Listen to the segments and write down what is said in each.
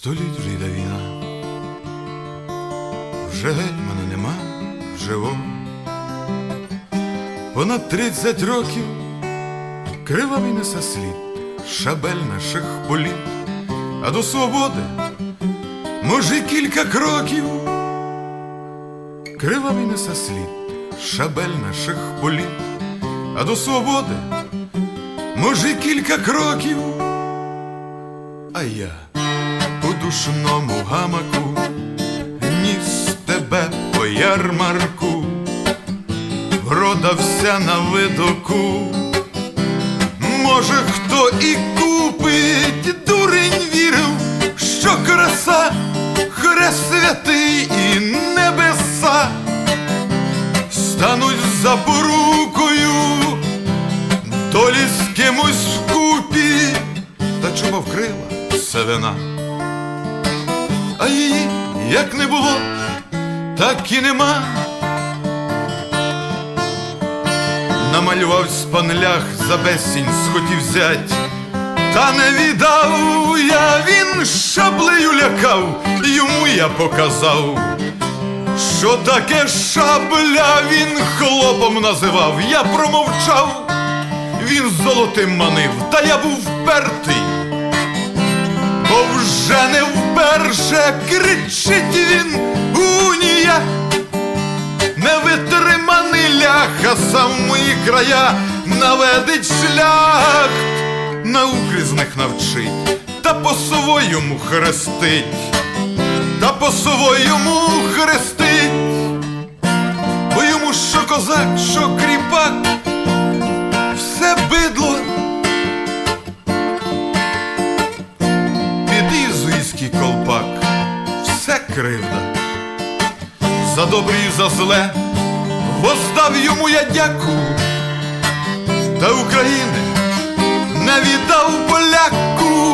100 літ вже йде війна, вже гетьмана нема живого. Понад 30 років кривавий несе слід шабель наших політ, а до свободи, може, кілька кроків. Кривавий несе слід шабель наших політ, а до свободи, може, кілька кроків. А я у душному гамаку ніс тебе по ярмарку, врода вся на видоку. Може, хто і купить, дурень вірив, що краса, хрест святий і небеса стануть запорукою долі з кимось вкупі. Та чуба вкрила сивина, а її як не було, так і нема. Намалював спанлях, за безцінь схотів взять, та не віддав я, він шаблею лякав, йому я показав, що таке шабля, він хлопом називав. Я промовчав, він золотим манив, та я був впертий, бо вже не вперше кричить він уніяк. Невитриманий ляха сам в мої края наведить шлях, наук різних навчить, та по-своєму хрестить, та по-своєму хрестить. Бо йому що козак, що кріпак, все бидло. Під ізуїзький колпак, все кривда. За добре і за зле воздав йому я дяку, та України не віддав поляку.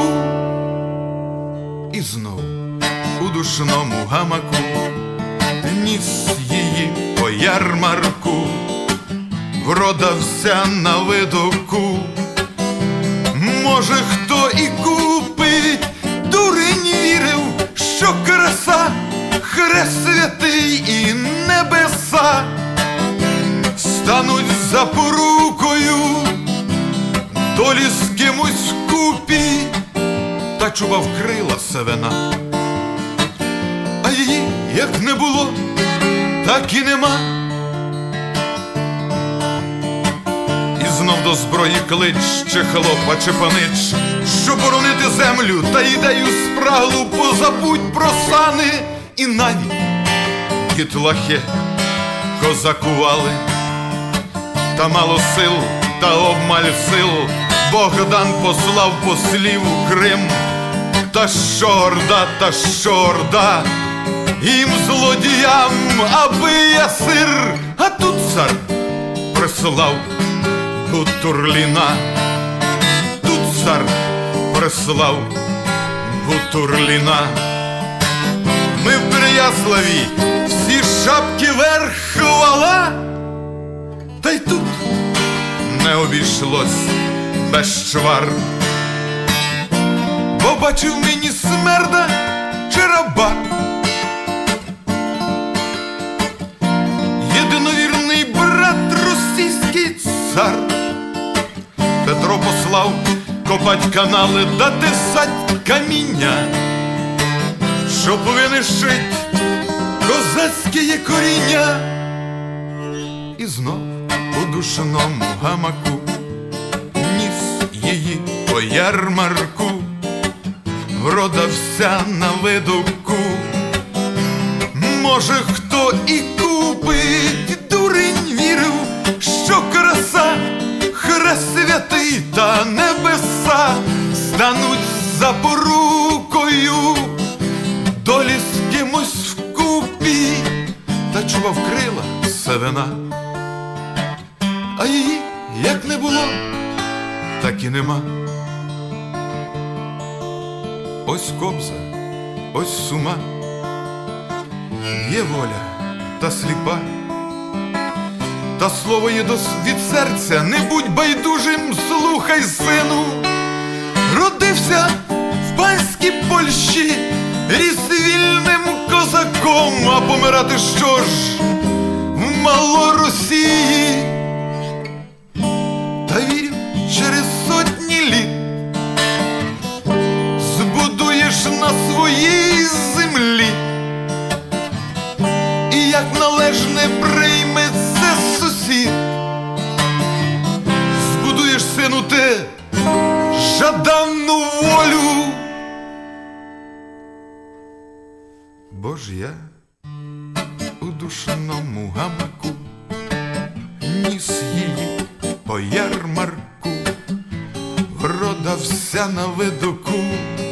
І знов у душному гамаку ніс її по ярмарку, врода вся на видоку. Може, хто і купить, дурень вірив, що краса, хрест святий і небеса стануть запорукою долі з кимось вкупі. Та чуба вкрила сивина, а її як не було, так і нема. І знов до зброї клич, чи хлопа, чи панич, щоб боронити землю та ідею спраглу. Позабудь про сани і навіть дітлахи козакували. Та мало сил, та обмаль сил, Богдан послав послів у Крим. Та що орда, їм злодіям, аби я сир. А тут цар прислав Бутурліна, тут цар прислав Бутурліна. Ми в Переяславі, всі шапки вверх, хвала. Та й тут не обійшлось без чвар, бо бачив мені смерда чи раба. Єдиновірний брат російський цар Петро послав копать канали да тесать каміння, щоб винищить козацьке коріння. І знов у душному гамаку ніс її по ярмарку, врода вся на видоку. Може, хто і купить, дурень вірив, що краса, хрест святий та небеса стануть запорукою долі з кимось вкупі. Та чуба вкрила сивина, а її як не було, так і нема. Ось кобза, ось сума, є воля та сліпа, та слово є від серця, не будь байдужим, слухай, сину. Родився в панській Польщі ріс вільним козаком, а помирати що ж в Малоросії? Та вірю, через сотні літ збудуєш на своїй землі, і як належне прийме це сусід, збудуєш, сину, ти жаданну волю. Бо ж я у душному гамаку ніс її по ярмарку, врода вся на видоку.